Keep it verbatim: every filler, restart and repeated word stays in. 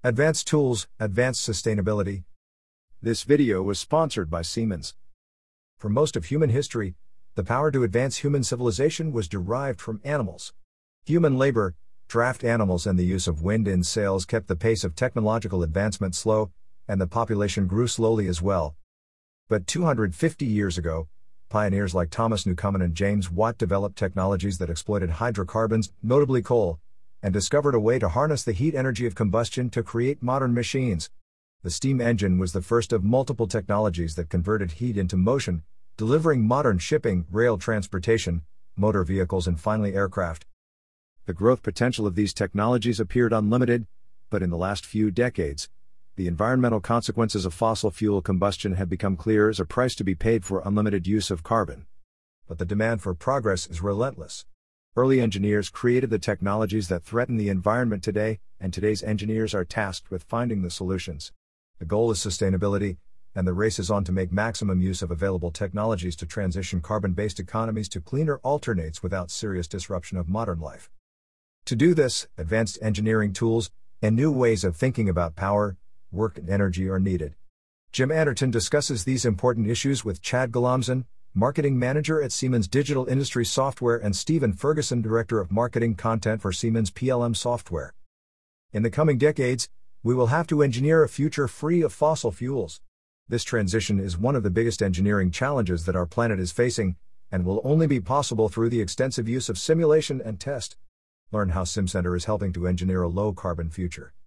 Advanced Tools, Advanced Sustainability. This video was sponsored by Siemens. For most of human history, the power to advance human civilization was derived from animals. Human labor, draft animals and the use of wind in sails kept the pace of technological advancement slow, and the population grew slowly as well. But two hundred fifty years ago, pioneers like Thomas Newcomen and James Watt developed technologies that exploited hydrocarbons, notably coal, and discovered a way to harness the heat energy of combustion to create modern machines. The steam engine was the first of multiple technologies that converted heat into motion, delivering modern shipping, rail transportation, motor vehicles and finally aircraft. The growth potential of these technologies appeared unlimited, but in the last few decades, the environmental consequences of fossil fuel combustion have become clear as a price to be paid for unlimited use of carbon. But the demand for progress is relentless. Early engineers created the technologies that threaten the environment today, and today's engineers are tasked with finding the solutions. The goal is sustainability, and the race is on to make maximum use of available technologies to transition carbon-based economies to cleaner alternates without serious disruption of modern life. To do this, advanced engineering tools and new ways of thinking about power, work and energy are needed. Jim Anderton discusses these important issues with Chad Galamzan, Marketing Manager at Siemens Digital Industry Software, and Stephen Ferguson, Director of Marketing Content for Siemens P L M Software. In the coming decades, we will have to engineer a future free of fossil fuels. This transition is one of the biggest engineering challenges that our planet is facing, and will only be possible through the extensive use of simulation and test. Learn how SimCenter is helping to engineer a low-carbon future.